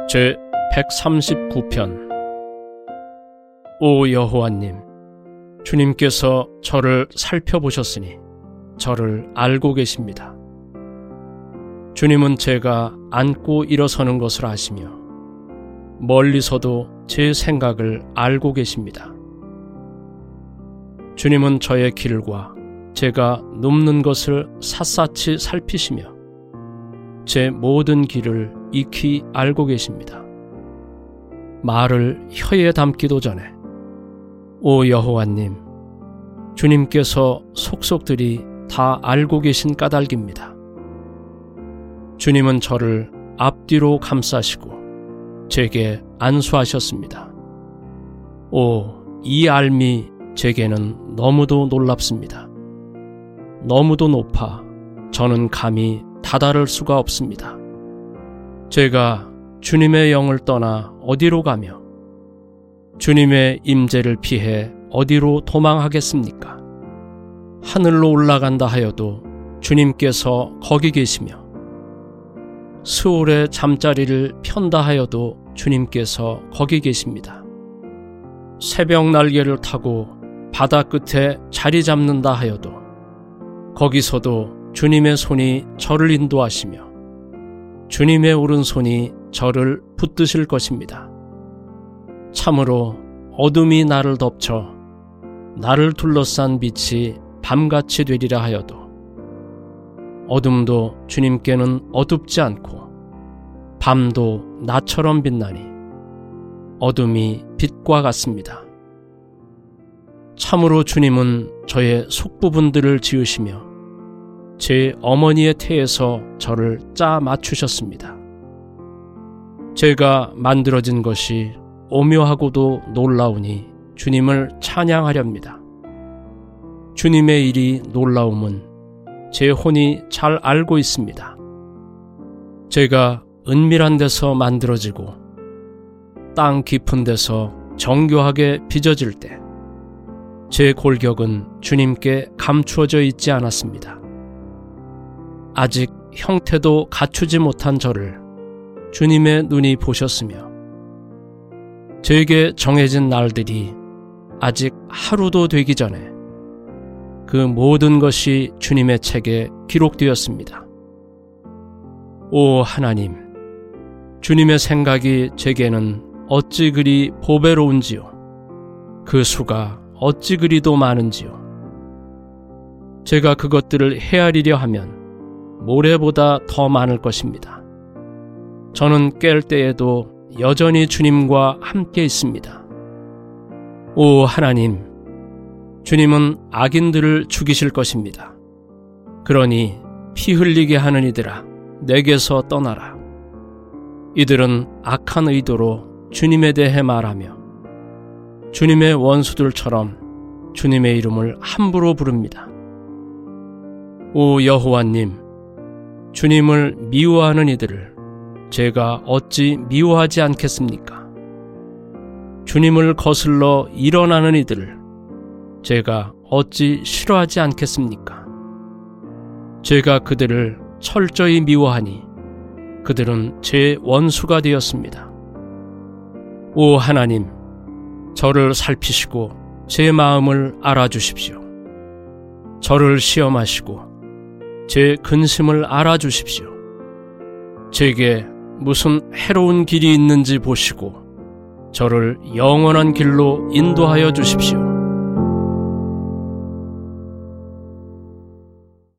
제 139편. 오 여호와님, 주님께서 저를 살펴보셨으니 저를 알고 계십니다. 주님은 제가 앉고 일어서는 것을 아시며 멀리서도 제 생각을 알고 계십니다. 주님은 저의 길과 제가 눕는 것을 샅샅이 살피시며 제 모든 길을 익히 알고 계십니다. 말을 혀에 담기도 전에 오 여호와님, 주님께서 속속들이 다 알고 계신 까닭입니다. 주님은 저를 앞뒤로 감싸시고 제게 안수하셨습니다. 오, 이 알미 제게는 너무도 놀랍습니다. 너무도 높아 저는 감히 다다를 수가 없습니다. 제가 주님의 영을 떠나 어디로 가며 주님의 임재를 피해 어디로 도망하겠습니까? 하늘로 올라간다 하여도 주님께서 거기 계시며 스올의 잠자리를 편다 하여도 주님께서 거기 계십니다. 새벽 날개를 타고 바다 끝에 자리 잡는다 하여도 거기서도 주님의 손이 저를 인도하시며 주님의 오른손이 저를 붙드실 것입니다. 참으로 어둠이 나를 덮쳐 나를 둘러싼 빛이 밤같이 되리라 하여도 어둠도 주님께는 어둡지 않고 밤도 나처럼 빛나니 어둠이 빛과 같습니다. 참으로 주님은 저의 속부분들을 지으시며 제 어머니의 태에서 저를 짜 맞추셨습니다. 제가 만들어진 것이 오묘하고도 놀라우니 주님을 찬양하렵니다. 주님의 일이 놀라움은 제 혼이 잘 알고 있습니다. 제가 은밀한 데서 만들어지고 땅 깊은 데서 정교하게 빚어질 때 제 골격은 주님께 감추어져 있지 않았습니다. 아직 형태도 갖추지 못한 저를 주님의 눈이 보셨으며 제게 정해진 날들이 아직 하루도 되기 전에 그 모든 것이 주님의 책에 기록되었습니다. 오 하나님, 주님의 생각이 제게는 어찌 그리 보배로운지요, 그 수가 어찌 그리도 많은지요. 제가 그것들을 헤아리려 하면 모래보다 더 많을 것입니다. 저는 깰 때에도 여전히 주님과 함께 있습니다. 오 하나님, 주님은 악인들을 죽이실 것입니다. 그러니 피 흘리게 하는 이들아, 내게서 떠나라. 이들은 악한 의도로 주님에 대해 말하며 주님의 원수들처럼 주님의 이름을 함부로 부릅니다. 오 여호와님, 주님을 미워하는 이들을 제가 어찌 미워하지 않겠습니까? 주님을 거슬러 일어나는 이들을 제가 어찌 싫어하지 않겠습니까? 제가 그들을 철저히 미워하니 그들은 제 원수가 되었습니다. 오 하나님, 저를 살피시고 제 마음을 알아주십시오. 저를 시험하시고 제 근심을 알아주십시오. 제게 무슨 해로운 길이 있는지 보시고 저를 영원한 길로 인도하여 주십시오.